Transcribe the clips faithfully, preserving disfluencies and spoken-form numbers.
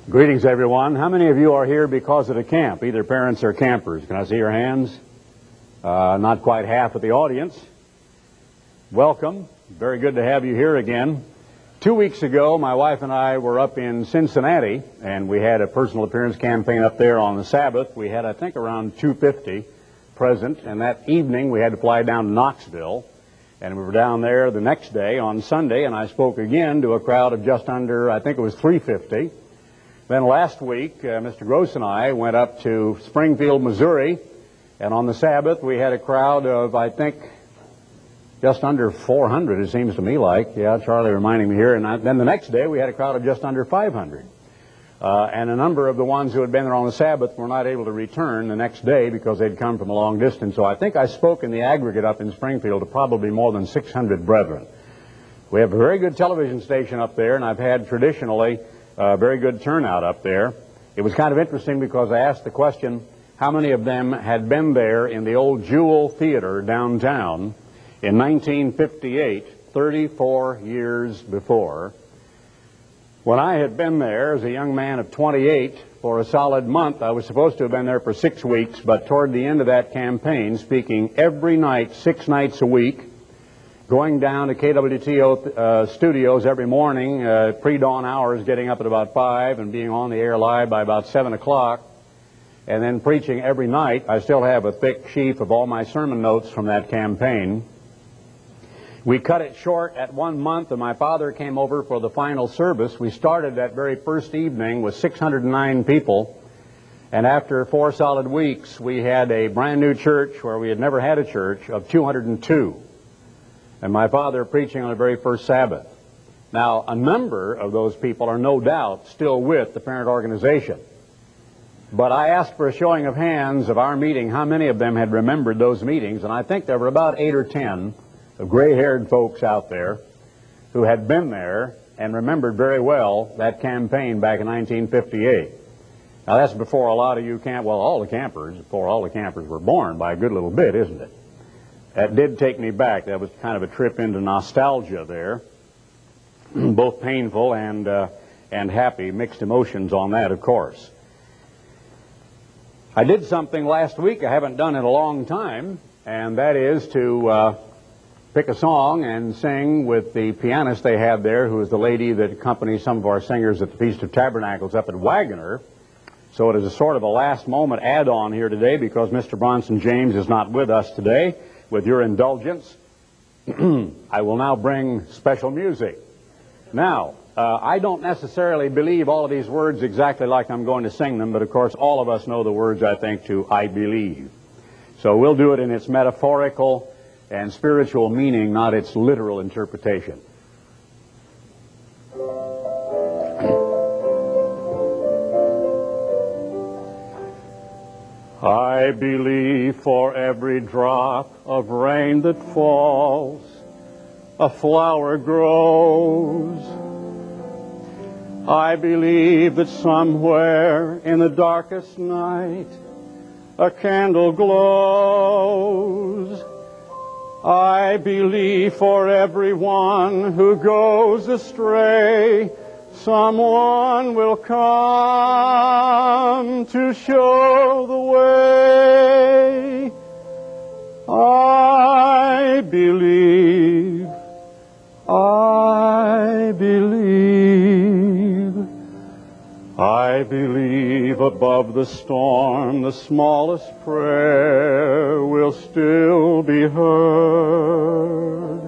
Greetings, everyone. How many of you are here because of the camp, either parents or campers? Can I see your hands? Uh, not quite half of the audience. Welcome. Very good to have you here again. Two weeks ago, my wife and I were up in Cincinnati, and we had a personal appearance campaign up there on the Sabbath. We had, I think, around two hundred fifty present, and that evening we had to fly down to Knoxville. And we were down there the next day on Sunday, and I spoke again to a crowd of just under, I think it was three hundred fifty. Then last week, uh, Mister Gross and I went up to Springfield, Missouri, and on the Sabbath we had a crowd of, I think, just under four hundred, it seems to me like. Yeah, Charlie reminding me here. And I, then the next day we had a crowd of just under five hundred. Uh, and a number of the ones who had been there on the Sabbath were not able to return the next day because they'd come from a long distance. So I think I spoke in the aggregate up in Springfield to probably more than six hundred brethren. We have a very good television station up there, and I've had traditionally a very good turnout up there. It was kind of interesting because I asked the question, how many of them had been there in the old Jewel Theater downtown in nineteen fifty-eight, thirty-four years before, when I had been there as a young man of twenty-eight for a solid month. I was supposed to have been there for six weeks, but toward the end of that campaign, speaking every night, six nights a week, going down to K W T O uh, studios every morning, uh, pre-dawn hours, getting up at about five and being on the air live by about seven o'clock, and then preaching every night. I still have a thick sheaf of all my sermon notes from that campaign. We cut it short at one month, and my father came over for the final service. We started that very first evening with six hundred nine people, and after four solid weeks, we had a brand new church where we had never had a church of two hundred two. And my father preaching on the very first Sabbath. Now, a number of those people are no doubt still with the parent organization. But I asked for a showing of hands of our meeting, how many of them had remembered those meetings, and I think there were about eight or ten of gray-haired folks out there who had been there and remembered very well that campaign back in nineteen fifty-eight. Now, that's before a lot of you camp, well, all the campers, before all the campers were born by a good little bit, isn't it? That did take me back. That was kind of a trip into nostalgia there. Both painful and, uh, and happy, mixed emotions on that, of course. I did something last week I haven't done in a long time, and that is to uh, pick a song and sing with the pianist they had there, who is the lady that accompanies some of our singers at the Feast of Tabernacles up at Wagoner. So it is a sort of a last-moment add-on here today because Mister Bronson James is not with us today. With your indulgence, I will now bring special music. Now, uh, I don't necessarily believe all of these words exactly like I'm going to sing them, but of course all of us know the words, I think, to I believe. So we'll do it in its metaphorical and spiritual meaning, not its literal interpretation. I believe for every drop of rain that falls, a flower grows. I believe that somewhere in the darkest night, a candle glows. I believe for everyone who goes astray, someone will come to show the way. I believe, I believe, I believe above the storm the smallest prayer will still be heard.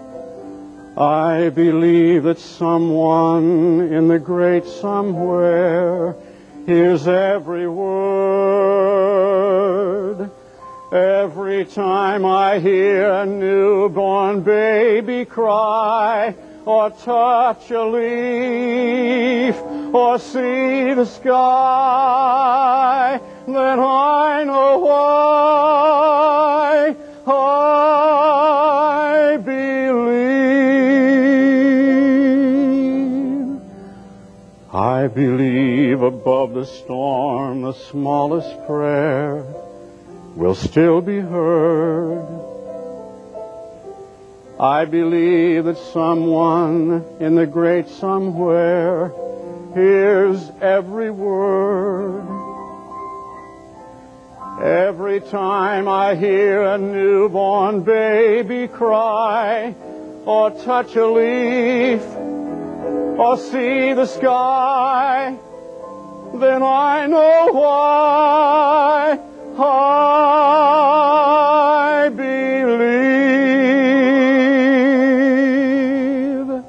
I believe that someone in the great somewhere hears every word. Every time I hear a newborn baby cry, or touch a leaf, or see the sky, then I know why I believe. I believe above the storm the smallest prayer will still be heard. I believe that someone in the great somewhere hears every word. Every time I hear a newborn baby cry, or touch a leaf, or see the sky, then I know why I believe.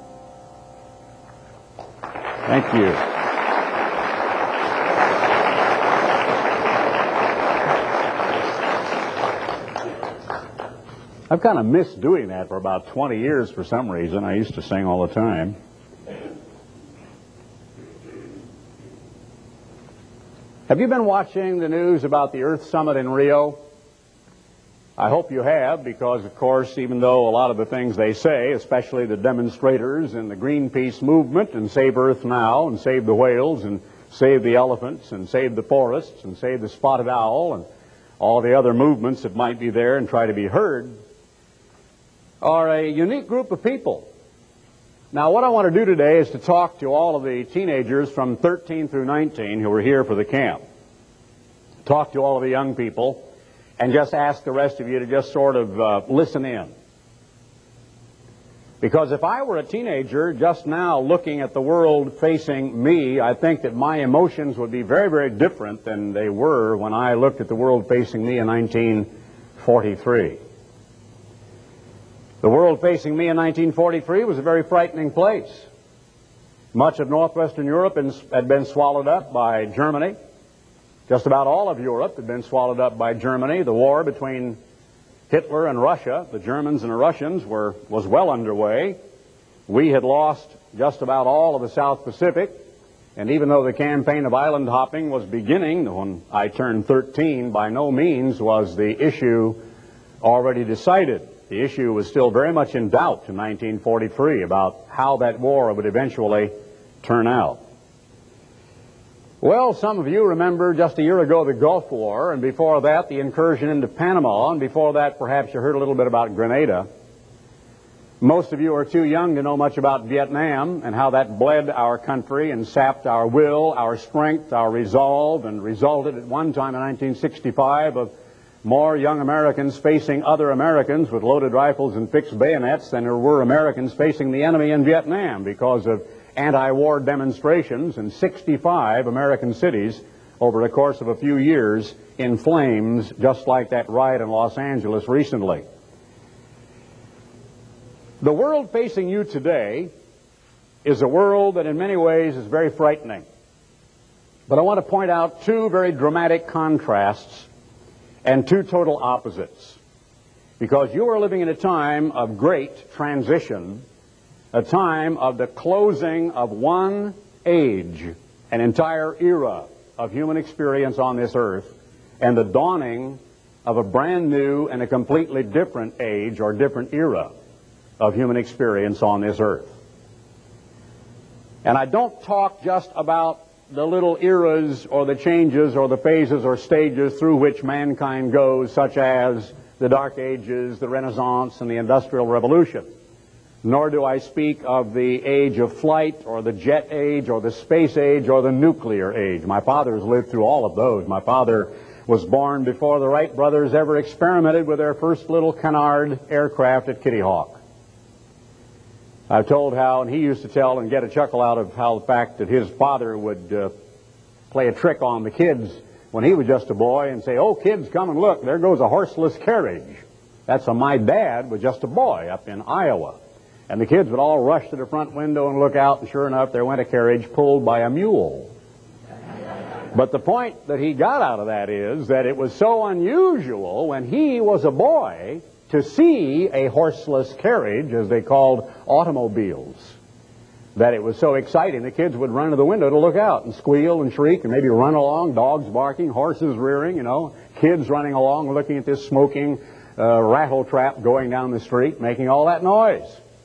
Thank you. I've kind of missed doing that for about twenty years for some reason. I used to sing all the time. Have you been watching the news about the Earth Summit in Rio? I hope you have, because, of course, even though a lot of the things they say, especially the demonstrators and the Greenpeace movement and Save Earth Now and Save the Whales and Save the Elephants and Save the Forests and Save the Spotted Owl and all the other movements that might be there and try to be heard, are a unique group of people. Now, what I want to do today is to talk to all of the teenagers from thirteen through nineteen who are here for the camp. Talk to all of the young people and just ask the rest of you to just sort of uh, listen in. Because if I were a teenager just now looking at the world facing me, I think that my emotions would be very, very different than they were when I looked at the world facing me in nineteen forty-three. The world facing me in nineteen forty-three was a very frightening place. Much of northwestern Europe had been swallowed up by Germany. Just about all of Europe had been swallowed up by Germany. The war between Hitler and Russia, the Germans and the Russians, were, was well underway. We had lost just about all of the South Pacific. And even though the campaign of island hopping was beginning when I turned thirteen, by no means was the issue already decided. The issue was still very much in doubt in nineteen forty-three about how that war would eventually turn out. Well, some of you remember just a year ago the Gulf War, and before that the incursion into Panama, and before that perhaps you heard a little bit about Grenada. Most of you are too young to know much about Vietnam and how that bled our country and sapped our will, our strength, our resolve, and resulted at one time in nineteen sixty-five of more young Americans facing other Americans with loaded rifles and fixed bayonets than there were Americans facing the enemy in Vietnam because of anti-war demonstrations in sixty-five American cities over the course of a few years in flames, just like that riot in Los Angeles recently. The world facing you today is a world that in many ways is very frightening. But I want to point out two very dramatic contrasts and two total opposites, because you are living in a time of great transition, a time of the closing of one age, an entire era of human experience on this earth, and the dawning of a brand new and a completely different age or different era of human experience on this earth. And I don't talk just about the little eras or the changes or the phases or stages through which mankind goes, such as the Dark Ages, the Renaissance, and the Industrial Revolution. Nor do I speak of the age of flight or the jet age or the space age or the nuclear age. My father has lived through all of those. My father was born before the Wright brothers ever experimented with their first little canard aircraft at Kitty Hawk. I've told how, and he used to tell and get a chuckle out of how the fact that his father would uh, play a trick on the kids when he was just a boy and say, "Oh, kids, come and look, there goes a horseless carriage." That's how my dad was just a boy up in Iowa. And the kids would all rush to the front window and look out, and sure enough, there went a carriage pulled by a mule. But the point that he got out of that is that it was so unusual when he was a boy to see a horseless carriage, as they called automobiles, that it was so exciting the kids would run to the window to look out and squeal and shriek and maybe run along, dogs barking, horses rearing, you know, kids running along looking at this smoking uh, rattle trap going down the street, making all that noise.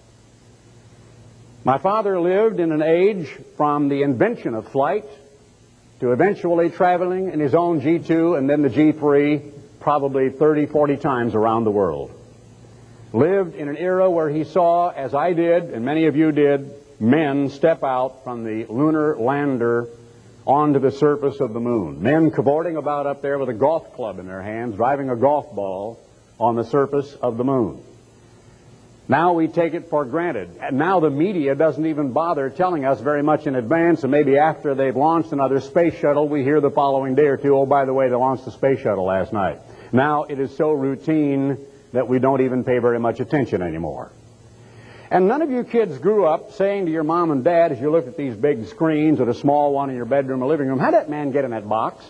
My father lived in an age from the invention of flight to eventually traveling in his own G two and then the G three probably thirty, forty times around the world. Lived in an era where he saw, as I did and many of you did, men step out from the lunar lander onto the surface of the moon. Men cavorting about up there with a golf club in their hands, driving a golf ball on the surface of the moon. Now we take it for granted. And now the media doesn't even bother telling us very much in advance, and maybe after they've launched another space shuttle, we hear the following day or two, oh, by the way, they launched the space shuttle last night. Now it is so routine that we don't even pay very much attention anymore. And none of you kids grew up saying to your mom and dad as you looked at these big screens or the small one in your bedroom or living room, how'd that man get in that box?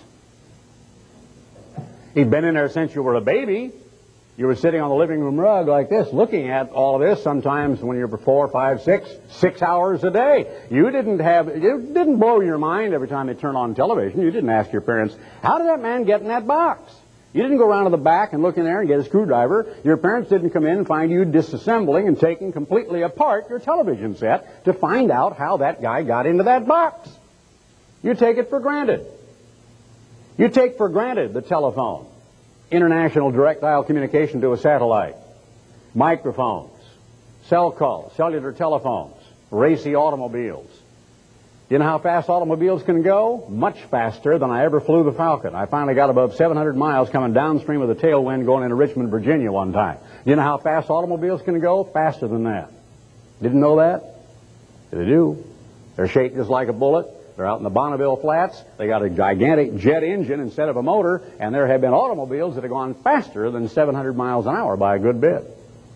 He'd been in there since you were a baby. You were sitting on the living room rug like this, looking at all of this, sometimes when you were four, five, six, six hours a day. You didn't have, it didn't blow your mind every time they turned on television. You didn't ask your parents, how did that man get in that box? You didn't go around to the back and look in there and get a screwdriver. Your parents didn't come in and find you disassembling and taking completely apart your television set to find out how that guy got into that box. You take it for granted. You take for granted the telephone, international direct dial communication to a satellite, microphones, cell calls, cellular telephones, racy automobiles. You know how fast automobiles can go? Much faster than I ever flew the Falcon. I finally got above seven hundred miles coming downstream of the tailwind going into Richmond, Virginia one time. You know how fast automobiles can go? Faster than that. Didn't know that? They do. They're shaped just like a bullet. They're out in the Bonneville Flats. They got a gigantic jet engine instead of a motor, and there have been automobiles that have gone faster than seven hundred miles an hour by a good bit.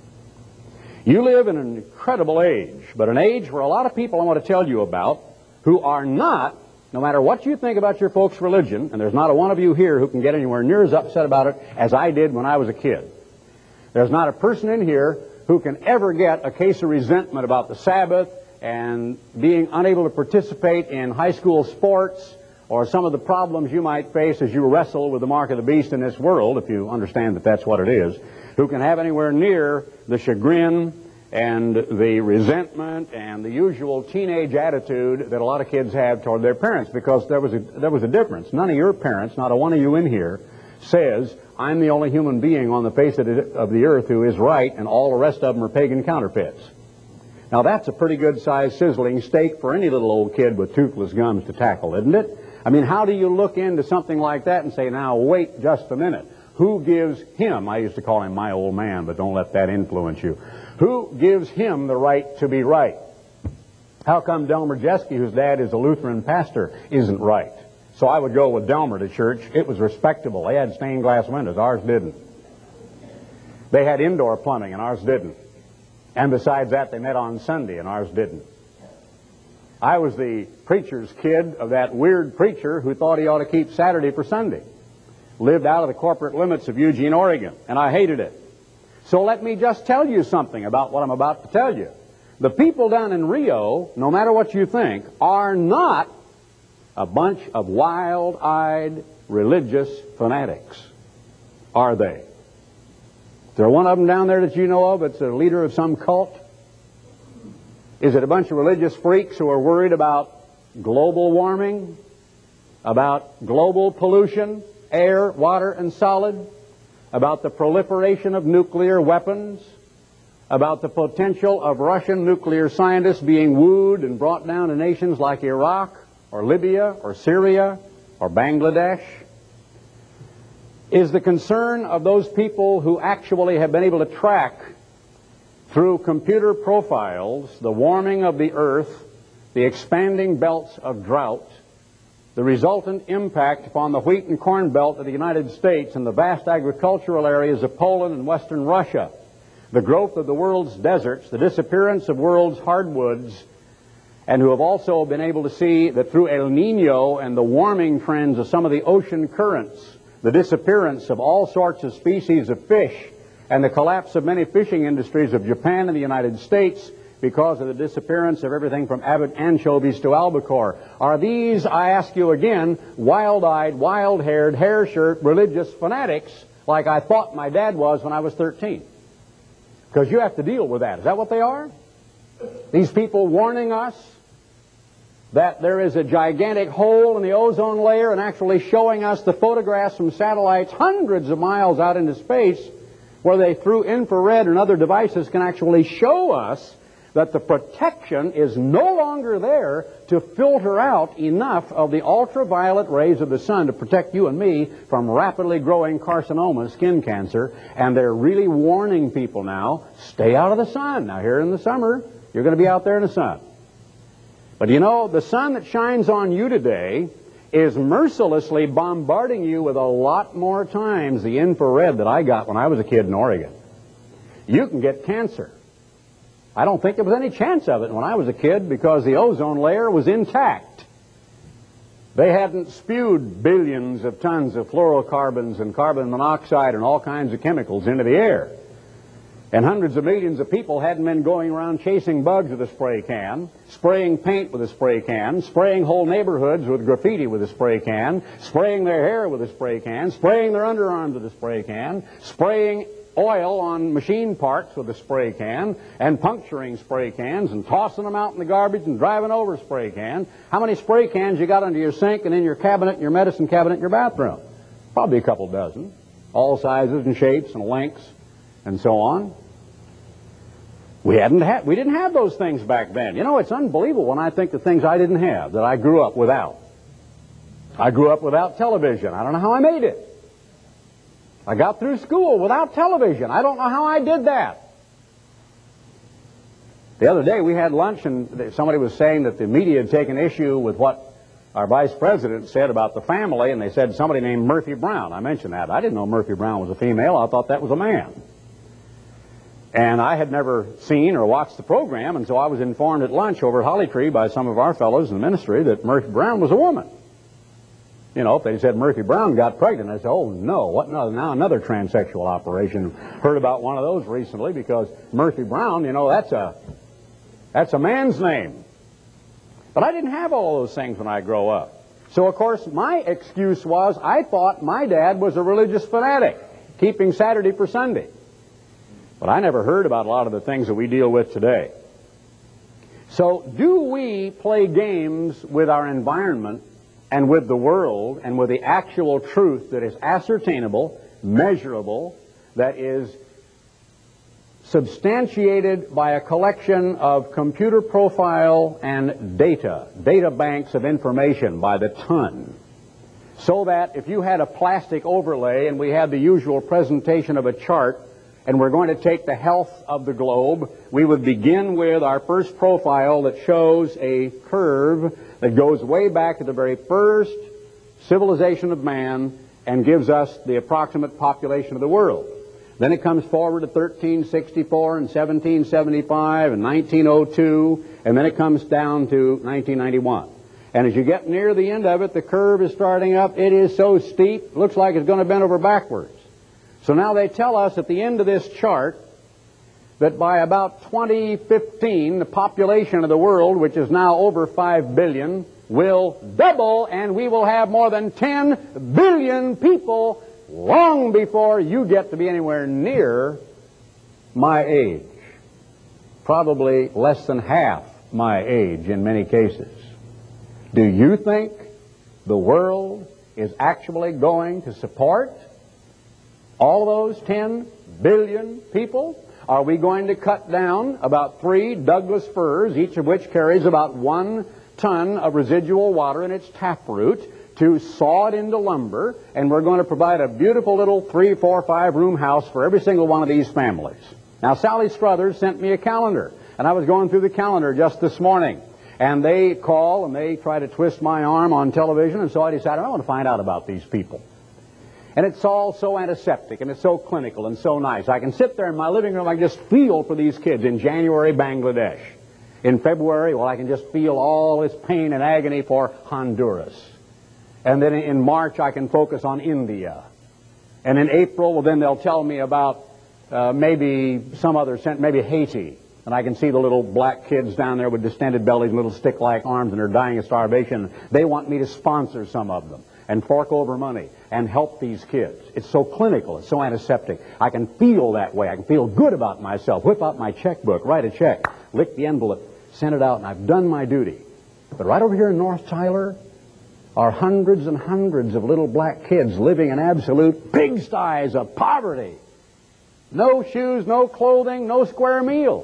You live in an incredible age, but an age where a lot of people I want to tell you about who are not, no matter what you think about your folks' religion, and there's not a one of you here who can get anywhere near as upset about it as I did when I was a kid. There's not a person in here who can ever get a case of resentment about the Sabbath and being unable to participate in high school sports or some of the problems you might face as you wrestle with the mark of the beast in this world, if you understand that that's what it is, who can have anywhere near the chagrin and the resentment and the usual teenage attitude that a lot of kids have toward their parents, because there was a, there was a difference. None of your parents, not a one of you in here, says, I'm the only human being on the face of the, of the earth who is right, and all the rest of them are pagan counterfeits. Now that's a pretty good-sized sizzling steak for any little old kid with toothless gums to tackle, isn't it? I mean, how do you look into something like that and say, now wait just a minute, who gives him, I used to call him my old man, but don't let that influence you, who gives him the right to be right? How come Delmer Jeske, whose dad is a Lutheran pastor, isn't right? So I would go with Delmer to church. It was respectable. They had stained glass windows. Ours didn't. They had indoor plumbing, and ours didn't. And besides that, they met on Sunday, and ours didn't. I was the preacher's kid of that weird preacher who thought he ought to keep Saturday for Sunday. Lived out of the corporate limits of Eugene, Oregon, and I hated it. So let me just tell you something about what I'm about to tell you. The people down in Rio, no matter what you think, are not a bunch of wild-eyed religious fanatics, are they? Is there one of them down there that you know of that's a leader of some cult? Is it a bunch of religious freaks who are worried about global warming, about global pollution, air, water, and solid, about the proliferation of nuclear weapons, about the potential of Russian nuclear scientists being wooed and brought down to nations like Iraq or Libya or Syria or Bangladesh? Is the concern of those people who actually have been able to track through computer profiles the warming of the earth, the expanding belts of drought, the resultant impact upon the wheat and corn belt of the United States and the vast agricultural areas of Poland and western Russia, the growth of the world's deserts, the disappearance of world's hardwoods, and who have also been able to see that through El Nino and the warming trends of some of the ocean currents, the disappearance of all sorts of species of fish, and the collapse of many fishing industries of Japan and the United States because of the disappearance of everything from abbot anchovies to albacore. Are these, I ask you again, wild-eyed, wild-haired, hair-shirt, religious fanatics like I thought my dad was when I was thirteen? Because you have to deal with that. Is that what they are? These people warning us that there is a gigantic hole in the ozone layer and actually showing us the photographs from satellites hundreds of miles out into space where they, through infrared and other devices, can actually show us that the protection is no longer there to filter out enough of the ultraviolet rays of the sun to protect you and me from rapidly growing carcinoma, skin cancer, and they're really warning people now, stay out of the sun. Now here in the summer, you're going to be out there in the sun. But you know, the sun that shines on you today is mercilessly bombarding you with a lot more times the infrared that I got when I was a kid in Oregon. You can get cancer. I don't think there was any chance of it when I was a kid because the ozone layer was intact. They hadn't spewed billions of tons of fluorocarbons and carbon monoxide and all kinds of chemicals into the air. And hundreds of millions of people hadn't been going around chasing bugs with a spray can, spraying paint with a spray can, spraying whole neighborhoods with graffiti with a spray can, spraying their hair with a spray can, spraying their underarms with a spray can, spraying oil on machine parts with a spray can, and puncturing spray cans and tossing them out in the garbage and driving over spray cans. How many spray cans you got under your sink and in your cabinet, in your medicine cabinet, in your bathroom? Probably a couple dozen, all sizes and shapes and lengths and so on. We hadn't had, we didn't have those things back then. You know, it's unbelievable when I think the things I didn't have, that I grew up without. I grew up without television. I don't know how I made it. I got through school without television. I don't know how I did that. The other day we had lunch and somebody was saying that the media had taken issue with what our vice president said about the family, and they said somebody named Murphy Brown. I mentioned that. I didn't know Murphy Brown was a female. I thought that was a man. And I had never seen or watched the program, and so I was informed at lunch over at Holly Tree by some of our fellows in the ministry that Murphy Brown was a woman. You know, if they said Murphy Brown got pregnant, I said, oh no, what no, now another transsexual operation. Heard about one of those recently because Murphy Brown, you know, that's a that's a man's name. But I didn't have all those things when I grow up. So of course my excuse was I thought my dad was a religious fanatic, keeping Saturday for Sunday. But I never heard about a lot of the things that we deal with today. So do we play games with our environment and with the world and with the actual truth that is ascertainable, measurable, that is substantiated by a collection of computer profile and data, data banks of information by the ton, so that if you had a plastic overlay and we had the usual presentation of a chart and we're going to take the health of the globe, we would begin with our first profile that shows a curve that goes way back to the very first civilization of man and gives us the approximate population of the world. Then it comes forward to thirteen sixty-four and seventeen seventy-five and nineteen oh two, and then it comes down to nineteen ninety-one. And as you get near the end of it, the curve is starting up. It is so steep, looks like it's going to bend over backwards. So now they tell us at the end of this chart that by about twenty fifteen, the population of the world, which is now over five billion, will double, and we will have more than ten billion people long before you get to be anywhere near my age. Probably less than half my age in many cases. Do you think the world is actually going to support all those ten billion people? Are we going to cut down about three Douglas firs, each of which carries about one ton of residual water in its taproot, to saw it into lumber, and we're going to provide a beautiful little three, four, five room house for every single one of these families? Now, Sally Struthers sent me a calendar, and I was going through the calendar just this morning, and they call and they try to twist my arm on television, and so I decided I want to find out about these people. And it's all so antiseptic, and it's so clinical and so nice. I can sit there in my living room, I can just feel for these kids. In January, Bangladesh. In February, well, I can just feel all this pain and agony for Honduras. And then in March, I can focus on India. And in April, well, then they'll tell me about uh, maybe some other, maybe Haiti. And I can see the little black kids down there with distended bellies and little stick-like arms, and they're dying of starvation. They want me to sponsor some of them and fork over money and help these kids. It's so clinical. It's so antiseptic. I can feel that way. I can feel good about myself. Whip out my checkbook, write a check, lick the envelope, send it out, and I've done my duty. But right over here in North Tyler are hundreds and hundreds of little black kids living in absolute pigsties of poverty. No shoes, no clothing, no square meals.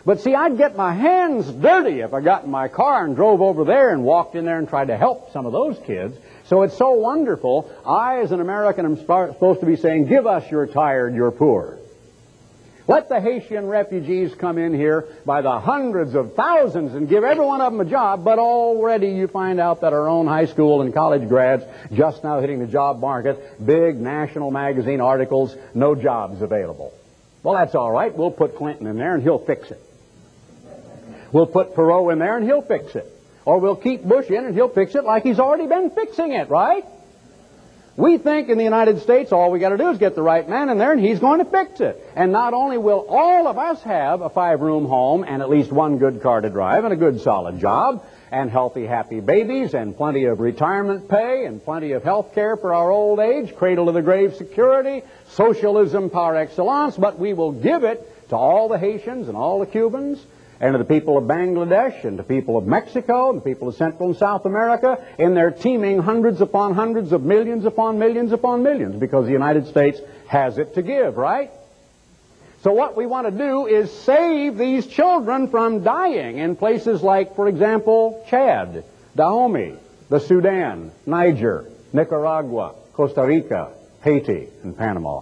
But see, I'd get my hands dirty if I got in my car and drove over there and walked in there and tried to help some of those kids. So it's so wonderful. I, as an American, am supposed to be saying, give us your tired, your poor. Let the Haitian refugees come in here by the hundreds of thousands and give every one of them a job, but already you find out that our own high school and college grads just now hitting the job market, big national magazine articles, no jobs available. Well, that's all right. We'll put Clinton in there and he'll fix it. We'll put Perot in there and he'll fix it. Or we'll keep Bush in and he'll fix it like he's already been fixing it, right? We think in the United States all we got to do is get the right man in there and he's going to fix it. And not only will all of us have a five-room home and at least one good car to drive and a good solid job and healthy, happy babies and plenty of retirement pay and plenty of health care for our old age, cradle-to-the-grave security, socialism par excellence, but we will give it to all the Haitians and all the Cubans and to the people of Bangladesh and to the people of Mexico and the people of Central and South America in their teeming hundreds upon hundreds of millions upon millions upon millions, because the United States has it to give, right? So what we want to do is save these children from dying in places like, for example, Chad, Dahomey, the Sudan, Niger, Nicaragua, Costa Rica, Haiti, and Panama.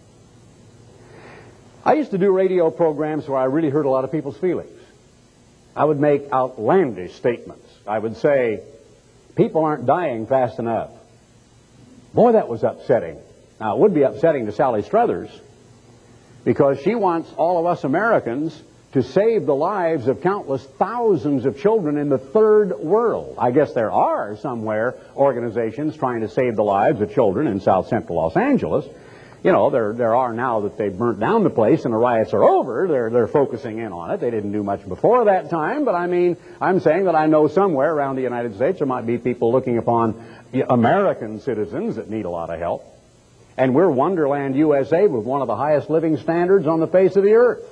I used to do radio programs where I really hurt a lot of people's feelings. I would make outlandish statements. I would say, people aren't dying fast enough. Boy, that was upsetting. Now, it would be upsetting to Sally Struthers, because she wants all of us Americans to save the lives of countless thousands of children in the third world. I guess there are somewhere organizations trying to save the lives of children in South Central Los Angeles. You know, there there are now that they've burnt down the place and the riots are over. They're they're focusing in on it. They didn't do much before that time, but I mean, I'm saying that I know somewhere around the United States there might be people looking upon American citizens that need a lot of help. And we're Wonderland U S A with one of the highest living standards on the face of the earth.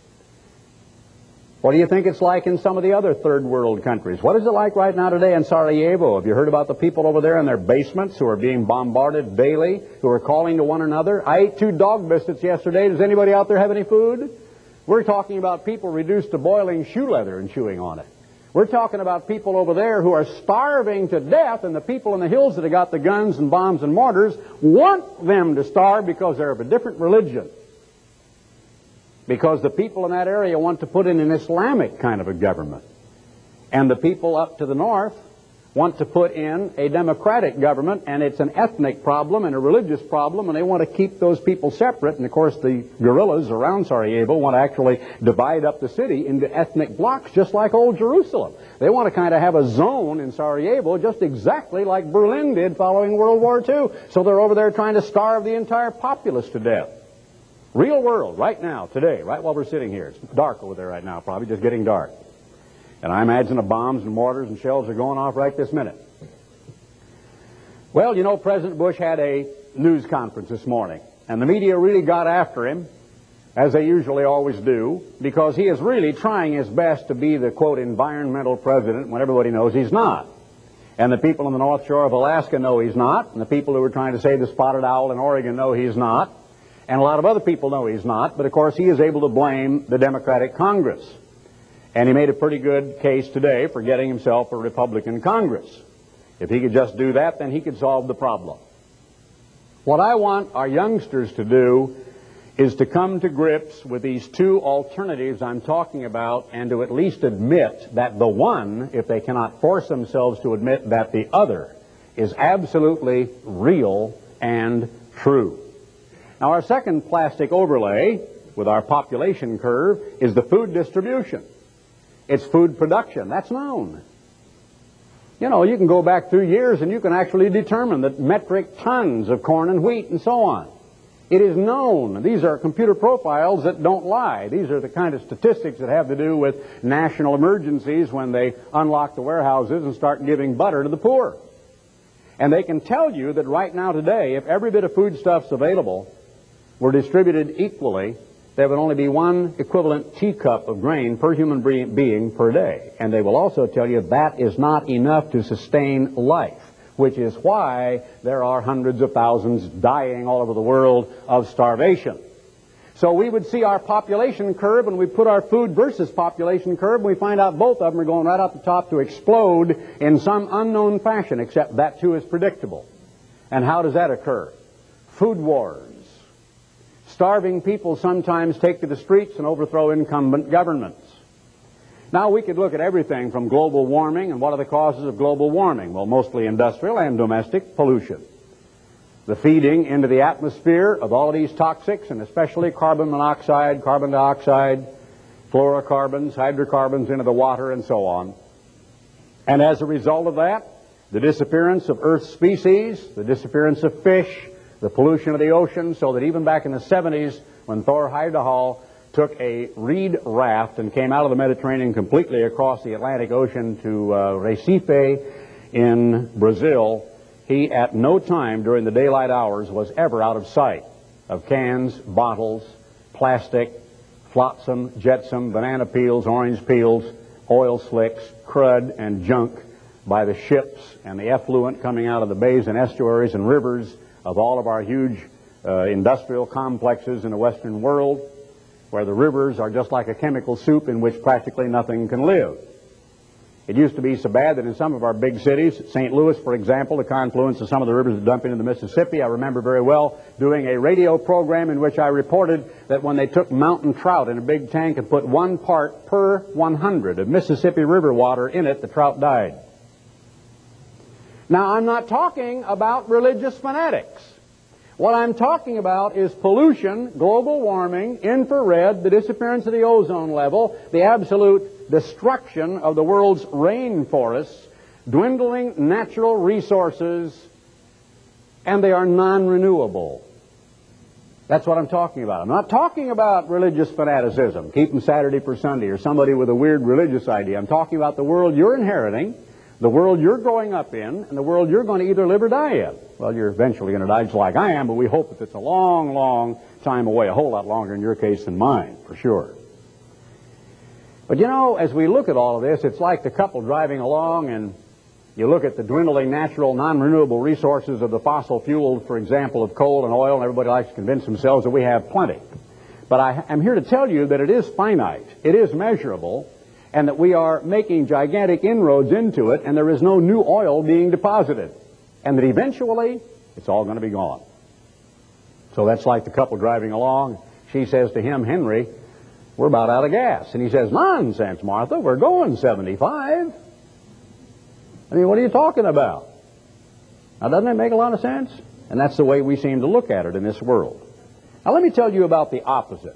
What do you think it's like in some of the other third world countries? What is it like right now today in Sarajevo? Have you heard about the people over there in their basements who are being bombarded daily, who are calling to one another? I ate two dog biscuits yesterday. Does anybody out there have any food? We're talking about people reduced to boiling shoe leather and chewing on it. We're talking about people over there who are starving to death, and the people in the hills that have got the guns and bombs and mortars want them to starve because they're of a different religion. Because the people in that area want to put in an Islamic kind of a government. And the people up to the north want to put in a democratic government, and it's an ethnic problem and a religious problem, and they want to keep those people separate. And of course the guerrillas around Sarajevo want to actually divide up the city into ethnic blocks, just like old Jerusalem. They want to kind of have a zone in Sarajevo just exactly like Berlin did following World War Two. So they're over there trying to starve the entire populace to death. Real world, right now, today, right while we're sitting here. It's dark over there right now, probably just getting dark. And I imagine the bombs and mortars and shells are going off right this minute. Well, you know, President Bush had a news conference this morning, and the media really got after him, as they usually always do, because he is really trying his best to be the, quote, environmental president when everybody knows he's not. And the people on the North Shore of Alaska know he's not, and the people who are trying to save the spotted owl in Oregon know he's not. And a lot of other people know he's not, but of course he is able to blame the Democratic Congress. And he made a pretty good case today for getting himself a Republican Congress. If he could just do that, then he could solve the problem. What I want our youngsters to do is to come to grips with these two alternatives I'm talking about, and to at least admit that the one, if they cannot force themselves to admit that the other, is absolutely real and true. Now, our second plastic overlay with our population curve is the food distribution. It's food production. That's known. You know, you can go back through years and you can actually determine the metric tons of corn and wheat and so on. It is known. These are computer profiles that don't lie. These are the kind of statistics that have to do with national emergencies when they unlock the warehouses and start giving butter to the poor. And they can tell you that right now today, if every bit of foodstuff's available were distributed equally, there would only be one equivalent teacup of grain per human being per day. And they will also tell you that is not enough to sustain life, which is why there are hundreds of thousands dying all over the world of starvation. So we would see our population curve, and we put our food versus population curve, and we find out both of them are going right out the top to explode in some unknown fashion, except that too is predictable. And how does that occur? Food wars. Starving people sometimes take to the streets and overthrow incumbent governments. Now, we could look at everything from global warming, and what are the causes of global warming? Well, mostly industrial and domestic pollution. The feeding into the atmosphere of all of these toxics, and especially carbon monoxide, carbon dioxide, fluorocarbons, hydrocarbons into the water, and so on. And as a result of that, the disappearance of Earth species, the disappearance of fish, the pollution of the ocean, so that even back in the seventies, when Thor Heyerdahl took a reed raft and came out of the Mediterranean completely across the Atlantic Ocean to uh, Recife in Brazil, he at no time during the daylight hours was ever out of sight of cans, bottles, plastic, flotsam, jetsam, banana peels, orange peels, oil slicks, crud, and junk by the ships and the effluent coming out of the bays and estuaries and rivers of all of our huge uh, industrial complexes in the Western world, where the rivers are just like a chemical soup in which practically nothing can live. It used to be so bad that in some of our big cities, Saint Louis, for example, the confluence of some of the rivers that dump into the Mississippi, I remember very well doing a radio program in which I reported that when they took mountain trout in a big tank and put one part per one hundred of Mississippi River water in it, the trout died. Now, I'm not talking about religious fanatics. What I'm talking about is pollution, global warming, infrared, the disappearance of the ozone level, the absolute destruction of the world's rainforests, dwindling natural resources, and they are non-renewable. That's what I'm talking about. I'm not talking about religious fanaticism, keeping Saturday for Sunday, or somebody with a weird religious idea. I'm talking about the world you're inheriting, the world you're growing up in, and the world you're going to either live or die in. Well, you're eventually going to die just like I am, but we hope that it's a long, long time away, a whole lot longer in your case than mine, for sure. But you know, as we look at all of this, it's like the couple driving along, and you look at the dwindling natural, non-renewable resources of the fossil fuels, for example, of coal and oil, and everybody likes to convince themselves that we have plenty. But I am here to tell you that it is finite, it is measurable, and that we are making gigantic inroads into it, and there is no new oil being deposited, and that eventually it's all going to be gone. So that's like the couple driving along. She says to him, Henry, we're about out of gas. And he says, nonsense, Martha, we're going seventy-five. I mean, what are you talking about? Now, doesn't that make a lot of sense? And that's the way we seem to look at it in this world. Now, let me tell you about the opposite.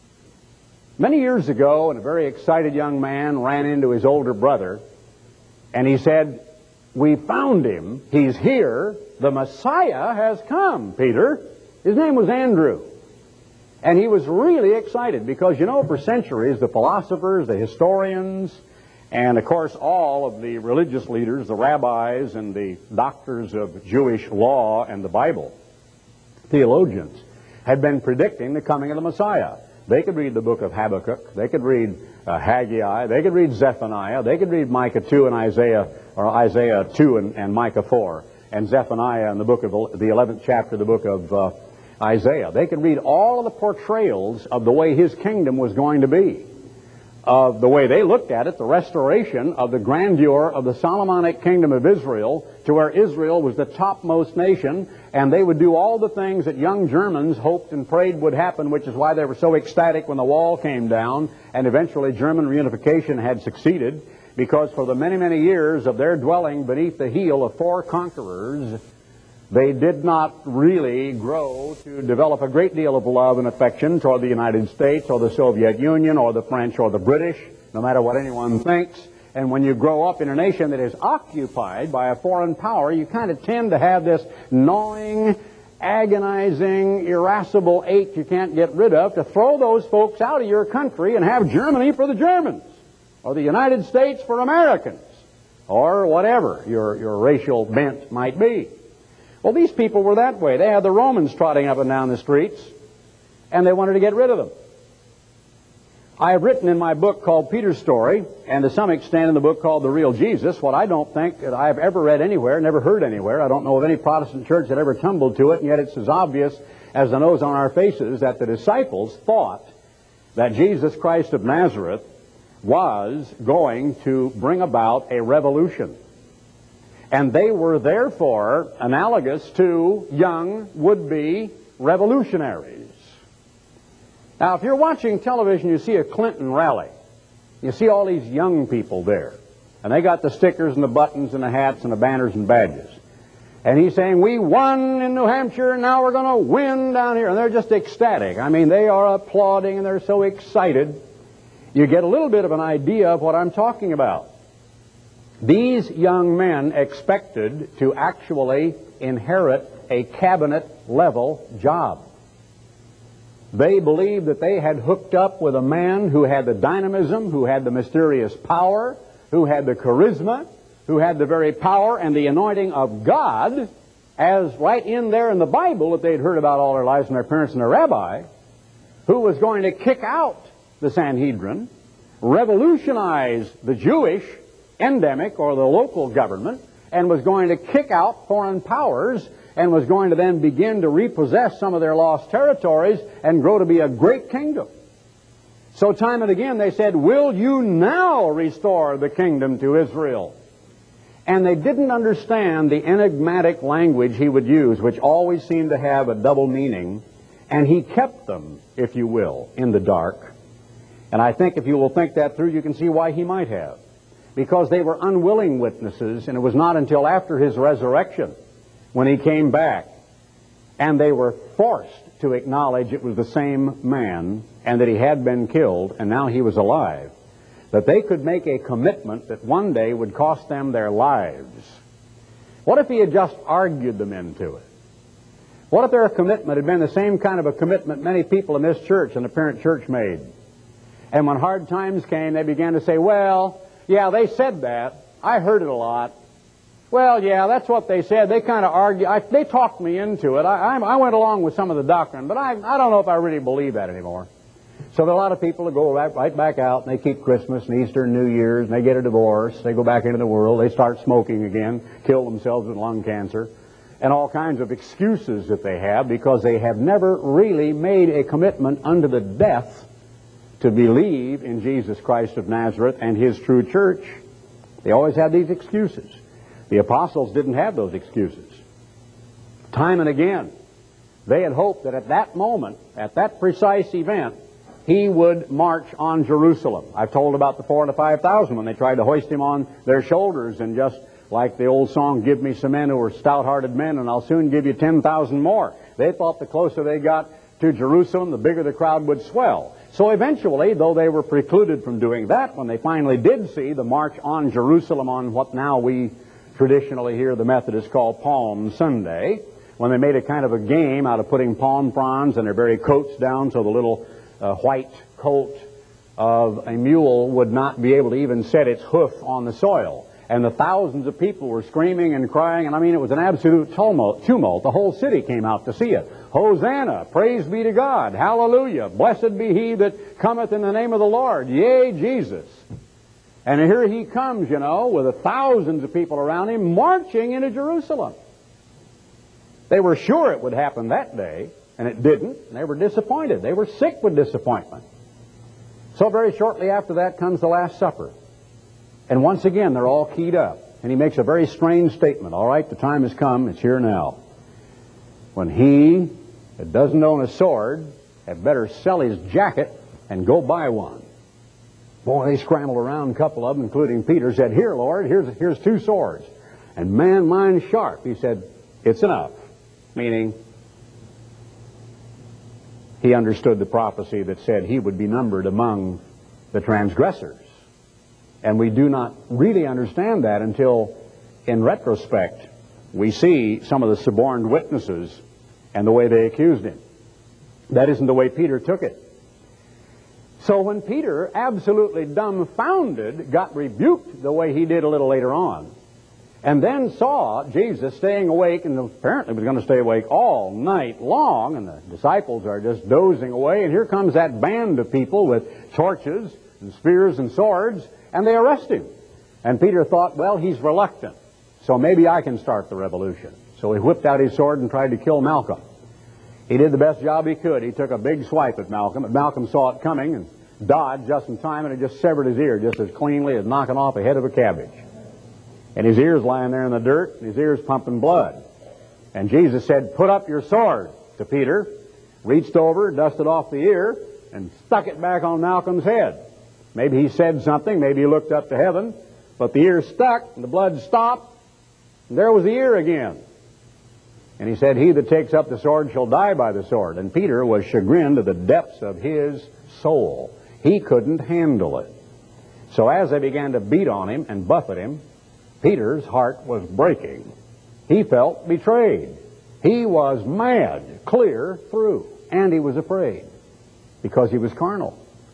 Many years ago, and a very excited young man ran into his older brother, and he said, we found him. He's here. The Messiah has come, Peter. His name was Andrew. And he was really excited because, you know, for centuries, the philosophers, the historians, and, of course, all of the religious leaders, the rabbis and the doctors of Jewish law and the Bible, theologians, had been predicting the coming of the Messiah. They could read the book of Habakkuk. They could read uh, Haggai. They could read Zephaniah. They could read Micah two and Isaiah, or Isaiah two and, and Micah four, and Zephaniah in the book of the eleventh chapter, the book of uh, Isaiah. They could read all of the portrayals of the way his kingdom was going to be, of the way they looked at it, the restoration of the grandeur of the Solomonic kingdom of Israel to where Israel was the topmost nation, and they would do all the things that young Germans hoped and prayed would happen, which is why they were so ecstatic when the wall came down, and eventually German reunification had succeeded, because for the many, many years of their dwelling beneath the heel of four conquerors, they did not really grow to develop a great deal of love and affection toward the United States or the Soviet Union or the French or the British, no matter what anyone thinks. And when you grow up in a nation that is occupied by a foreign power, you kind of tend to have this gnawing, agonizing, irascible ache you can't get rid of to throw those folks out of your country and have Germany for the Germans, or the United States for Americans, or whatever your, your racial bent might be. Well, these people were that way. They had the Romans trotting up and down the streets, and they wanted to get rid of them. I have written in my book called Peter's Story, and to some extent in the book called The Real Jesus, what I don't think that I have ever read anywhere, never heard anywhere. I don't know of any Protestant church that ever tumbled to it, and yet it's as obvious as the nose on our faces that the disciples thought that Jesus Christ of Nazareth was going to bring about a revolution. And they were therefore analogous to young would-be revolutionaries. Now, if you're watching television, you see a Clinton rally. You see all these young people there. And they got the stickers and the buttons and the hats and the banners and badges. And he's saying, we won in New Hampshire, and now we're going to win down here. And they're just ecstatic. I mean, they are applauding, and they're so excited. You get a little bit of an idea of what I'm talking about. These young men expected to actually inherit a cabinet-level job. They believed that they had hooked up with a man who had the dynamism, who had the mysterious power, who had the charisma, who had the very power and the anointing of God, as right in there in the Bible that they'd heard about all their lives from their parents and their rabbi, who was going to kick out the Sanhedrin, revolutionize the Jewish endemic or the local government, and was going to kick out foreign powers, and was going to then begin to repossess some of their lost territories and grow to be a great kingdom. So time and again they said, will you now restore the kingdom to Israel? And they didn't understand the enigmatic language he would use, which always seemed to have a double meaning, and he kept them, if you will, in the dark. And I think if you will think that through, you can see why he might have. Because they were unwilling witnesses, and it was not until after his resurrection, when he came back, and they were forced to acknowledge it was the same man, and that he had been killed, and now he was alive, that they could make a commitment that one day would cost them their lives. What if he had just argued them into it? What if their commitment had been the same kind of a commitment many people in this church and the parent church made? And when hard times came, they began to say, well, yeah, they said that. I heard it a lot. Well, yeah, that's what they said. They kind of argued. I, they talked me into it. I, I, I went along with some of the doctrine, but I, I don't know if I really believe that anymore. So there are a lot of people who go right, right back out, and they keep Christmas and Easter and New Year's, and they get a divorce. They go back into the world. They start smoking again, kill themselves with lung cancer, and all kinds of excuses that they have because they have never really made a commitment unto the death to believe in Jesus Christ of Nazareth and His true church. They always have these excuses. The apostles didn't have those excuses. Time and again, they had hoped that at that moment, at that precise event, he would march on Jerusalem. I've told about the four and the five thousand when they tried to hoist him on their shoulders, and just like the old song, give me some men who are stout-hearted men and I'll soon give you ten thousand more. They thought the closer they got to Jerusalem, the bigger the crowd would swell. So eventually, though they were precluded from doing that, when they finally did see the march on Jerusalem on what now we traditionally here the Methodists call Palm Sunday, when they made a kind of a game out of putting palm fronds and their very coats down so the little uh, white coat of a mule would not be able to even set its hoof on the soil. And the thousands of people were screaming and crying, and I mean it was an absolute tumult. tumult. The whole city came out to see it. Hosanna, praise be to God, hallelujah, blessed be he that cometh in the name of the Lord, yea, Jesus. And here he comes, you know, with the thousands of people around him marching into Jerusalem. They were sure it would happen that day, and it didn't. And they were disappointed. They were sick with disappointment. So very shortly after that comes the Last Supper. And once again, they're all keyed up. And he makes a very strange statement. All right, the time has come. It's here now. When he that doesn't own a sword had better sell his jacket and go buy one. Boy, they scrambled around, a couple of them, including Peter, said, here, Lord, here's, here's two swords. And man, mine's sharp. He said, it's enough. Meaning, he understood the prophecy that said he would be numbered among the transgressors. And we do not really understand that until, in retrospect, we see some of the suborned witnesses and the way they accused him. That isn't the way Peter took it. So when Peter, absolutely dumbfounded, got rebuked the way he did a little later on, and then saw Jesus staying awake, and apparently was going to stay awake all night long, and the disciples are just dozing away, and here comes that band of people with torches and spears and swords, and they arrest him. And Peter thought, well, he's reluctant, so maybe I can start the revolution. So he whipped out his sword and tried to kill Malcolm. He did the best job he could. He took a big swipe at Malcolm, but Malcolm saw it coming and dodged just in time, and it just severed his ear just as cleanly as knocking off a head of a cabbage. And his ear's lying there in the dirt, and his ear's pumping blood. And Jesus said, put up your sword, to Peter, reached over, dusted off the ear, and stuck it back on Malcolm's head. Maybe he said something, maybe he looked up to heaven, but the ear stuck, and the blood stopped, and there was the ear again. And he said, he that takes up the sword shall die by the sword. And Peter was chagrined to the depths of his soul. He couldn't handle it. So as they began to beat on him and buffet him, Peter's heart was breaking. He felt betrayed. He was mad clear through. And he was afraid because he was carnal.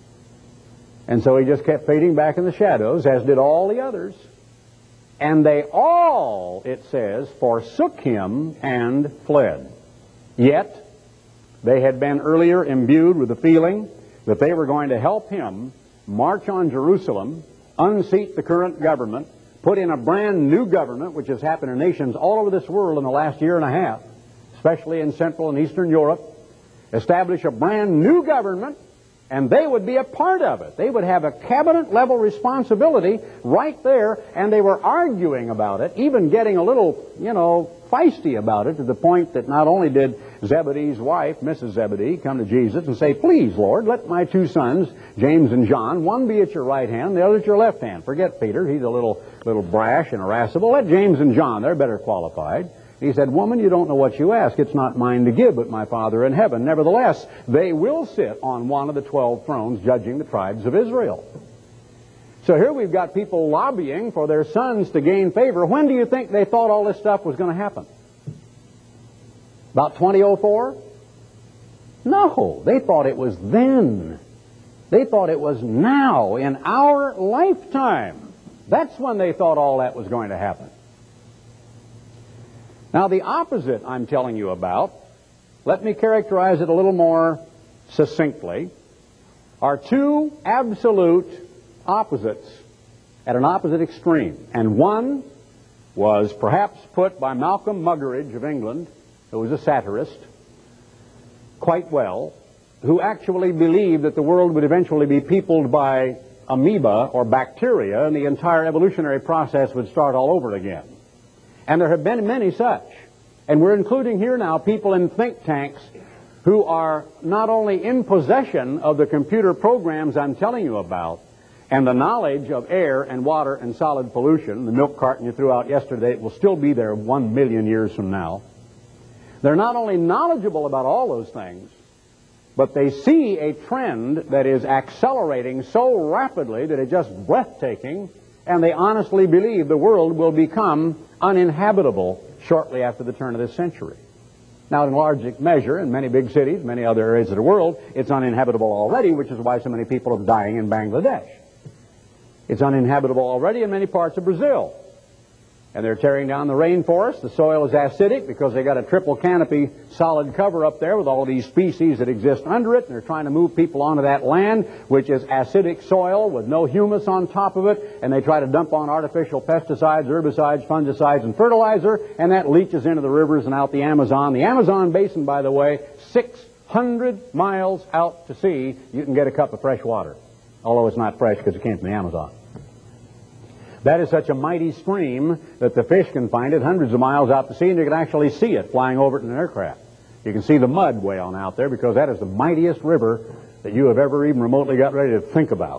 And so he just kept fading back in the shadows, as did all the others. And they all, it says, forsook him and fled. Yet, they had been earlier imbued with the feeling that they were going to help him march on Jerusalem, unseat the current government, put in a brand new government, which has happened in nations all over this world in the last year and a half, especially in Central and Eastern Europe, establish a brand new government, and they would be a part of it. They would have a cabinet-level responsibility right there, and they were arguing about it, even getting a little, you know, feisty about it, to the point that not only did Zebedee's wife, Missus Zebedee, come to Jesus and say, please, Lord, let my two sons, James and John, one be at your right hand, the other at your left hand. Forget Peter, he's a little, little brash and irascible. Let James and John, they're better qualified. He said, woman, you don't know what you ask. It's not mine to give, but my Father in heaven. Nevertheless, they will sit on one of the twelve thrones judging the tribes of Israel. So here we've got people lobbying for their sons to gain favor. When do you think they thought all this stuff was going to happen? About twenty oh four? No, they thought it was then. They thought it was now, in our lifetime. That's when they thought all that was going to happen. Now, the opposite I'm telling you about, let me characterize it a little more succinctly, are two absolute opposites at an opposite extreme. And one was perhaps put by Malcolm Muggeridge of England, who was a satirist, quite well, who actually believed that the world would eventually be peopled by amoeba or bacteria, and the entire evolutionary process would start all over again. And there have been many such. And we're including here now people in think tanks who are not only in possession of the computer programs I'm telling you about, and the knowledge of air and water and solid pollution, the milk carton you threw out yesterday, it will still be there one million years from now. They're not only knowledgeable about all those things, but they see a trend that is accelerating so rapidly that it's just breathtaking, and they honestly believe the world will become uninhabitable shortly after the turn of this century. Now, in large measure, in many big cities, many other areas of the world, it's uninhabitable already, which is why so many people are dying in Bangladesh. It's uninhabitable already in many parts of Brazil. And they're tearing down the rainforest. The soil is acidic because they got a triple canopy solid cover up there with all these species that exist under it, and they're trying to move people onto that land, which is acidic soil with no humus on top of it, and they try to dump on artificial pesticides, herbicides, fungicides, and fertilizer, and that leaches into the rivers and out the Amazon. The Amazon basin, by the way, six hundred miles out to sea, you can get a cup of fresh water, although it's not fresh because it came from the Amazon. That is such a mighty stream that the fish can find it hundreds of miles out to sea, and you can actually see it flying over it in an aircraft. You can see the mud way on out there because that is the mightiest river that you have ever even remotely got ready to think about.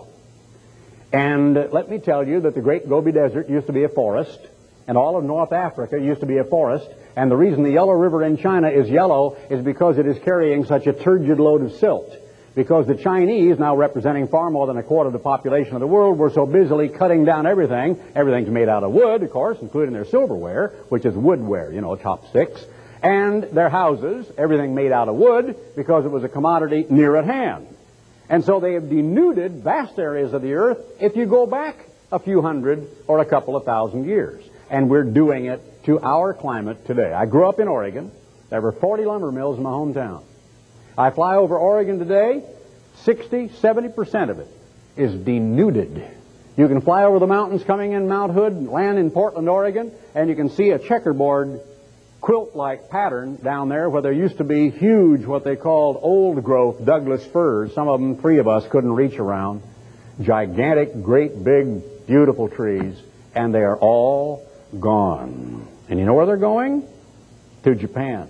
And uh, let me tell you that the Great Gobi Desert used to be a forest, and all of North Africa used to be a forest, and the reason the Yellow River in China is yellow is because it is carrying such a turgid load of silt. Because the Chinese, now representing far more than a quarter of the population of the world, were so busily cutting down everything. Everything's made out of wood, of course, including their silverware, which is woodware, you know, chopsticks. And their houses, everything made out of wood, because it was a commodity near at hand. And so they have denuded vast areas of the earth if you go back a few hundred or a couple of thousand years. And we're doing it to our climate today. I grew up in Oregon. There were forty lumber mills in my hometown. I fly over Oregon today, sixty, seventy percent of it is denuded. You can fly over the mountains coming in Mount Hood, land in Portland, Oregon, and you can see a checkerboard quilt-like pattern down there where there used to be huge, what they called old-growth Douglas firs. Some of them, three of us, couldn't reach around. Gigantic, great, big, beautiful trees, and they are all gone. And you know where they're going? To Japan.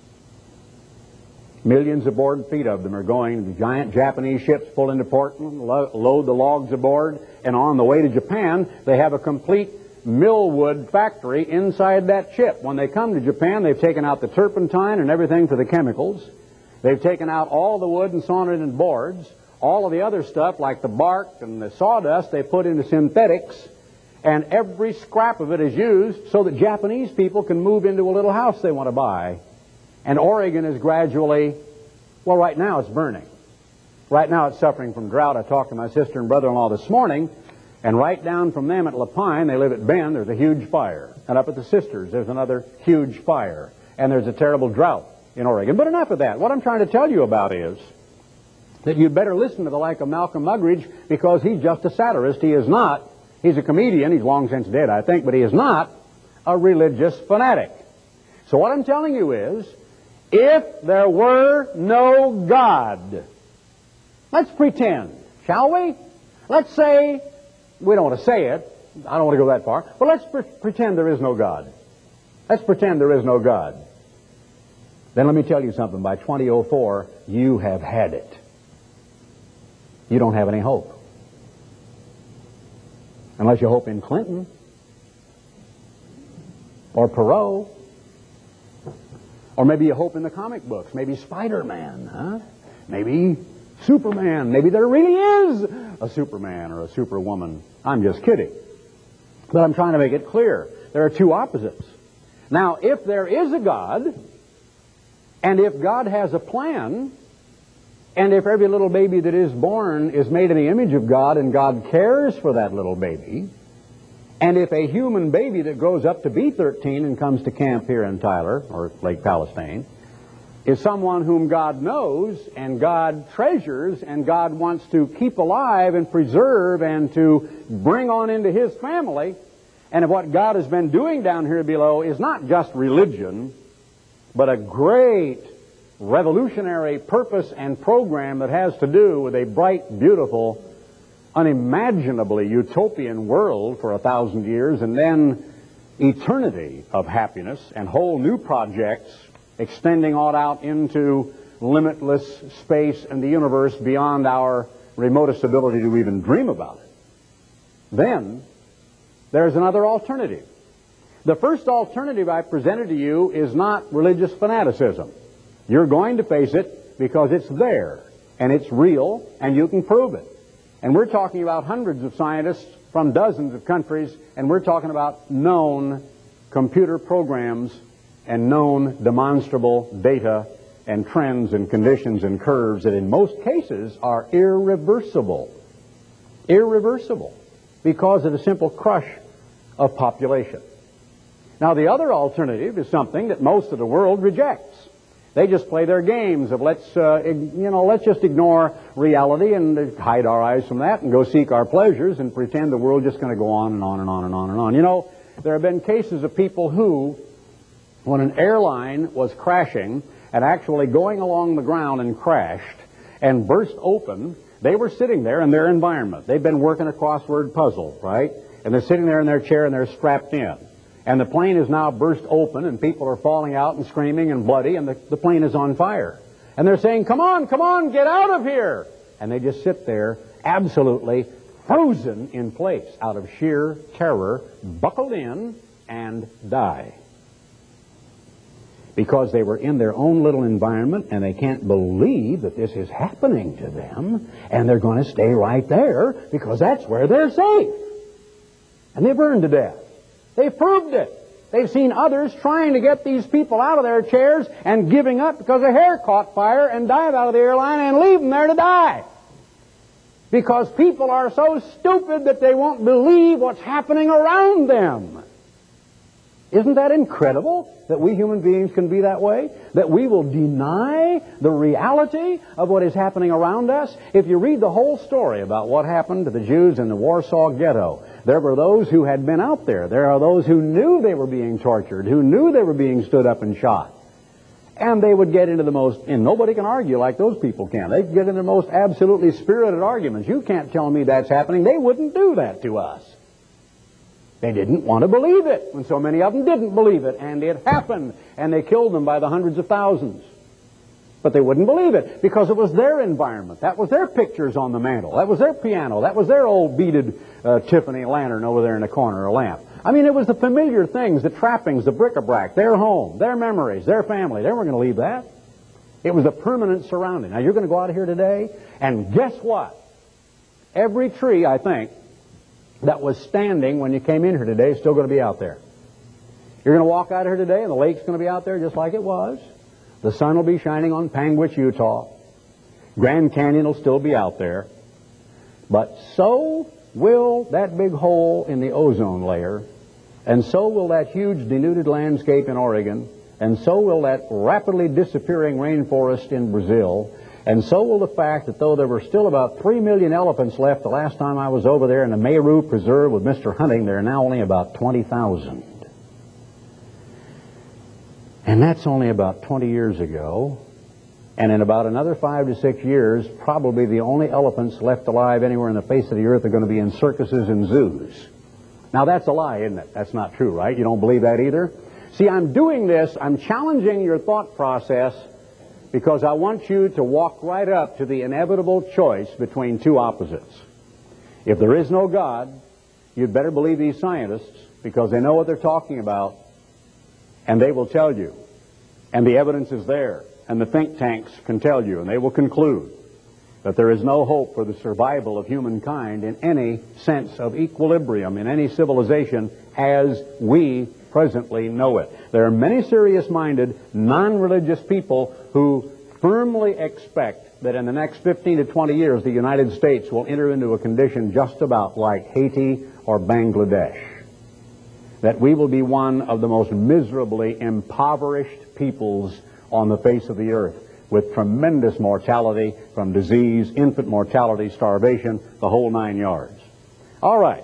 Millions of board feet of them are going. The giant Japanese ships pull into Portland, lo- load the logs aboard, and on the way to Japan, they have a complete millwood factory inside that ship. When they come to Japan, they've taken out the turpentine and everything for the chemicals. They've taken out all the wood and sawn it in boards. All of the other stuff, like the bark and the sawdust, they put into synthetics, and every scrap of it is used so that Japanese people can move into a little house they want to buy. And Oregon is gradually, well, right now it's burning. Right now it's suffering from drought. I talked to my sister and brother-in-law this morning, and right down from them at Lapine, they live at Bend, there's a huge fire. And up at the Sisters, there's another huge fire. And there's a terrible drought in Oregon. But enough of that. What I'm trying to tell you about is that you'd better listen to the like of Malcolm Muggeridge, because he's just a satirist. He is not, he's a comedian, he's long since dead, I think, but he is not a religious fanatic. So what I'm telling you is, if there were no God, let's pretend, shall we? Let's say, we don't want to say it, I don't want to go that far, but let's pre- pretend there is no God. Let's pretend there is no God. Then let me tell you something, by twenty oh four, you have had it. You don't have any hope. Unless you hope in Clinton, or Perot, or maybe you hope in the comic books, maybe Spider-Man, huh? Maybe Superman, maybe there really is a Superman or a Superwoman. I'm just kidding. But I'm trying to make it clear. There are two opposites. Now, if there is a God, and if God has a plan, and if every little baby that is born is made in the image of God and God cares for that little baby, and if a human baby that grows up to be thirteen and comes to camp here in Tyler, or Lake Palestine, is someone whom God knows and God treasures and God wants to keep alive and preserve and to bring on into His family, and if what God has been doing down here below is not just religion, but a great revolutionary purpose and program that has to do with a bright, beautiful, unimaginably utopian world for a thousand years, and then eternity of happiness and whole new projects extending on out into limitless space and the universe beyond our remotest ability to even dream about it. Then there's another alternative. The first alternative I presented to you is not religious fanaticism. You're going to face it because it's there, and it's real, and you can prove it. And we're talking about hundreds of scientists from dozens of countries, and we're talking about known computer programs and known demonstrable data and trends and conditions and curves that in most cases are irreversible. Irreversible because of the simple crush of population. Now, the other alternative is something that most of the world rejects. They just play their games of let's, uh, you know, let's just ignore reality and hide our eyes from that and go seek our pleasures and pretend the world's just going to go on and on and on and on and on. You know, there have been cases of people who, when an airline was crashing and actually going along the ground and crashed and burst open, they were sitting there in their environment. They've been working a crossword puzzle, right? And they're sitting there in their chair and they're strapped in. And the plane is now burst open, and people are falling out and screaming and bloody, and the, the plane is on fire. And they're saying, come on, come on, get out of here. And they just sit there absolutely frozen in place out of sheer terror, buckled in, and die. Because they were in their own little environment, and they can't believe that this is happening to them, and they're going to stay right there because that's where they're safe. And they burned to death. They've proved it. They've seen others trying to get these people out of their chairs and giving up because their hair caught fire and dive out of the airline and leave them there to die. Because people are so stupid that they won't believe what's happening around them. Isn't that incredible that we human beings can be that way? That we will deny the reality of what is happening around us? If you read the whole story about what happened to the Jews in the Warsaw Ghetto, there were those who had been out there. There are those who knew they were being tortured, who knew they were being stood up and shot. And they would get into the most, and nobody can argue like those people can. They get into the most absolutely spirited arguments. You can't tell me that's happening. They wouldn't do that to us. They didn't want to believe it, and so many of them didn't believe it, and it happened, and they killed them by the hundreds of thousands. But they wouldn't believe it, because it was their environment. That was their pictures on the mantle. That was their piano. That was their old beaded uh, Tiffany lantern over there in the corner, or lamp. I mean, it was the familiar things, the trappings, the bric-a-brac, their home, their memories, their family. They weren't going to leave that. It was a permanent surrounding. Now, you're going to go out of here today, and guess what? Every tree, I think, that was standing when you came in here today is still going to be out there. You're going to walk out of here today, and the lake's going to be out there just like it was. The sun will be shining on Panguitch, Utah. Grand Canyon will still be out there. But so will that big hole in the ozone layer, and so will that huge denuded landscape in Oregon, and so will that rapidly disappearing rainforest in Brazil, and so will the fact that though there were still about three million elephants left the last time I was over there in the Meru Preserve with Mister Hunting, there are now only about twenty thousand. And that's only about twenty years ago. And in about another five to six years, probably the only elephants left alive anywhere on the face of the earth are going to be in circuses and zoos. Now that's a lie, isn't it? That's not true, right? You don't believe that either? See, I'm doing this, I'm challenging your thought process because I want you to walk right up to the inevitable choice between two opposites. If there is no God, you'd better believe these scientists because they know what they're talking about, and they will tell you. And the evidence is there, and the think tanks can tell you, and they will conclude that there is no hope for the survival of humankind in any sense of equilibrium, in any civilization as we presently know it. There are many serious-minded, non-religious people who firmly expect that in the next fifteen to twenty years the United States will enter into a condition just about like Haiti or Bangladesh. That we will be one of the most miserably impoverished peoples on the face of the earth, with tremendous mortality from disease, infant mortality, starvation, the whole nine yards. All right.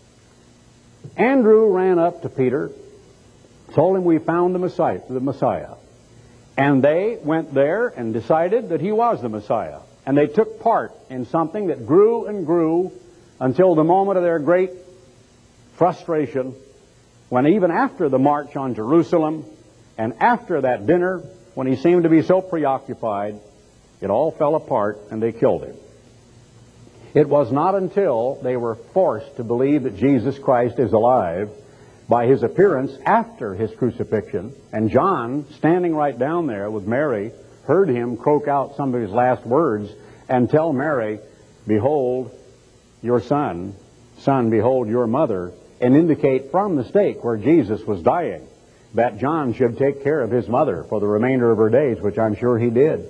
Andrew ran up to Peter, told him we found the Messiah, the Messiah. And they went there and decided that he was the Messiah. And they took part in something that grew and grew until the moment of their great frustration, when even after the march on Jerusalem and after that dinner, when he seemed to be so preoccupied, it all fell apart and they killed him. It was not until they were forced to believe that Jesus Christ is alive by his appearance after his crucifixion, and John, standing right down there with Mary, heard him croak out some of his last words and tell Mary, "Behold your son, son, behold your mother," and indicate from the stake where Jesus was dying that John should take care of his mother for the remainder of her days, which I'm sure he did.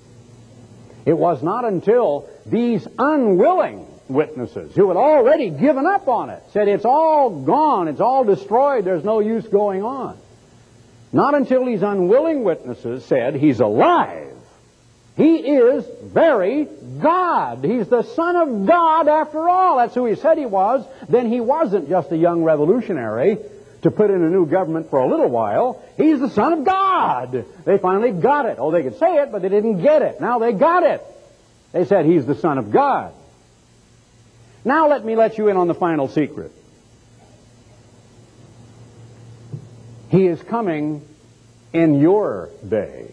It was not until these unwilling witnesses, who had already given up on it, said it's all gone, it's all destroyed, there's no use going on. Not until these unwilling witnesses said he's alive. He is very God. He's the Son of God after all. That's who he said he was. Then he wasn't just a young revolutionary to put in a new government for a little while. He's the Son of God. They finally got it. Oh, they could say it, but they didn't get it. Now they got it. They said he's the Son of God. Now let me let you in on the final secret. He is coming in your day.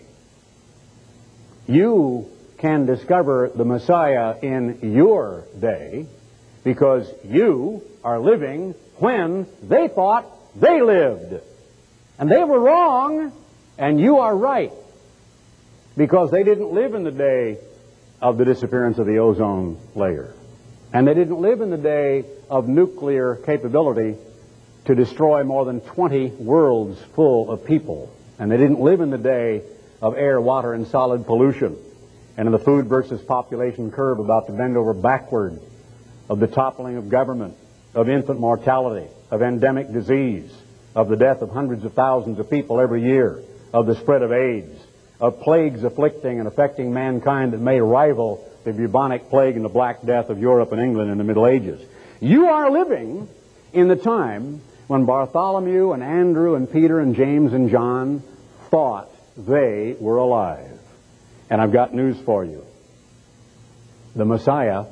You can discover the Messiah in your day because you are living when they thought they lived. And they were wrong, and you are right, because they didn't live in the day of the disappearance of the ozone layer. And they didn't live in the day of nuclear capability to destroy more than twenty worlds full of people. And they didn't live in the day of air, water, and solid pollution, and in the food versus population curve about to bend over backward, of the toppling of government, of infant mortality, of endemic disease, of the death of hundreds of thousands of people every year, of the spread of AIDS, of plagues afflicting and affecting mankind that may rival the bubonic plague and the Black Death of Europe and England in the Middle Ages. You are living in the time when Bartholomew and Andrew and Peter and James and John thought they were alive. And I've got news for you. The Messiah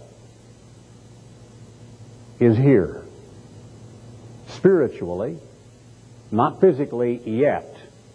is here. Spiritually, not physically yet.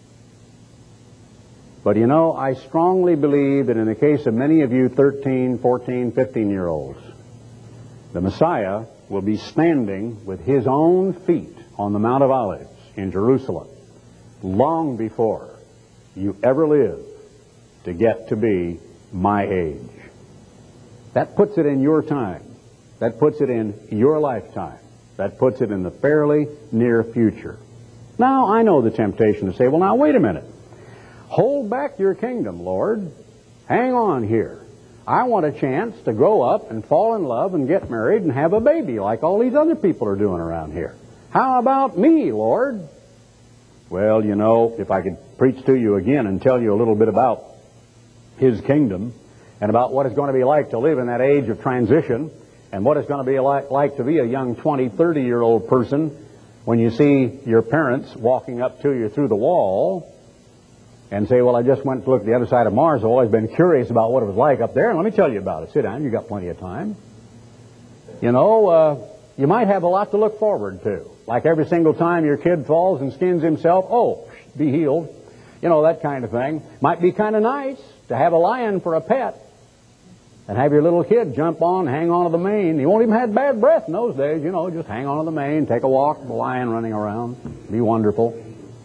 But you know, I strongly believe that in the case of many of you thirteen, fourteen, fifteen-year-olds, the Messiah will be standing with his own feet on the Mount of Olives in Jerusalem long before you ever live to get to be my age. That puts it in your time. That puts it in your lifetime. That puts it in the fairly near future. Now, I know the temptation to say, well, now, wait a minute. Hold back your kingdom, Lord. Hang on here. I want a chance to grow up and fall in love and get married and have a baby like all these other people are doing around here. How about me, Lord? Well, you know, if I could preach to you again and tell you a little bit about his kingdom and about what it's going to be like to live in that age of transition and what it's going to be like, like to be a young twenty, thirty-year-old person when you see your parents walking up to you through the wall and say, well, I just went to look at the other side of Mars. I've always been curious about what it was like up there, and let me tell you about it. Sit down. You've got plenty of time. You know, uh, you might have a lot to look forward to. Like every single time your kid falls and skins himself, oh, be healed. You know, that kind of thing. Might be kind of nice to have a lion for a pet and have your little kid jump on, hang on to the mane. He won't even have bad breath in those days. You know, just hang on to the mane, take a walk with the lion running around. Be wonderful.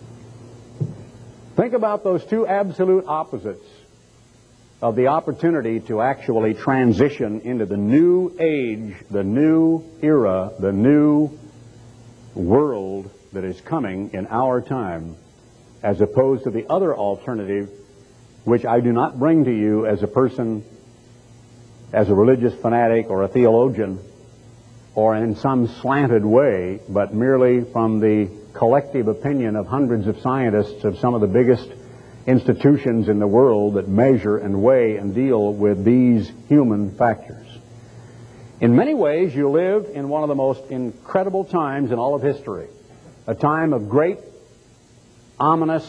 Think about those two absolute opposites of the opportunity to actually transition into the new age, the new era, the new world that is coming in our time, as opposed to the other alternative, which I do not bring to you as a person, as a religious fanatic or a theologian, or in some slanted way, but merely from the collective opinion of hundreds of scientists of some of the biggest institutions in the world that measure and weigh and deal with these human factors. In many ways, you live in one of the most incredible times in all of history, a time of great, ominous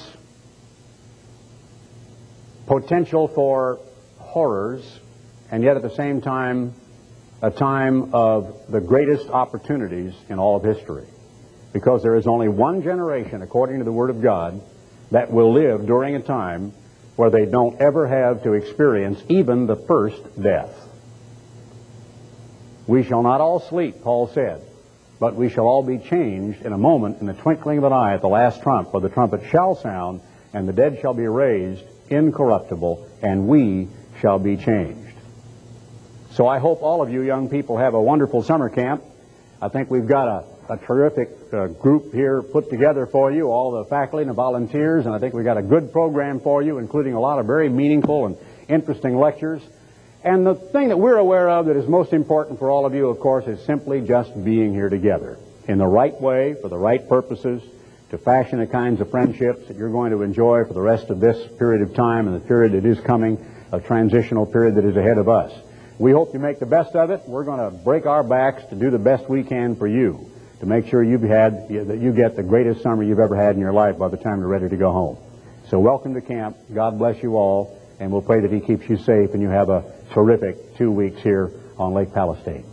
potential for horrors, and yet at the same time, a time of the greatest opportunities in all of history. Because there is only one generation, according to the Word of God, that will live during a time where they don't ever have to experience even the first death. We shall not all sleep, Paul said, but we shall all be changed in a moment, in the twinkling of an eye, at the last trump, for the trumpet shall sound, and the dead shall be raised incorruptible, and we shall be changed. So I hope all of you young people have a wonderful summer camp. I think we've got a a terrific uh, group here put together for you, all the faculty and the volunteers, and I think we've got a good program for you, including a lot of very meaningful and interesting lectures. And the thing that we're aware of that is most important for all of you, of course, is simply just being here together in the right way, for the right purposes, to fashion the kinds of friendships that you're going to enjoy for the rest of this period of time and the period that is coming, a transitional period that is ahead of us. We hope you make the best of it. We're going to break our backs to do the best we can for you, to make sure you've had, that you get the greatest summer you've ever had in your life by the time you're ready to go home. So welcome to camp. God bless you all, and we'll pray that He keeps you safe and you have a terrific two weeks here on Lake Palestine.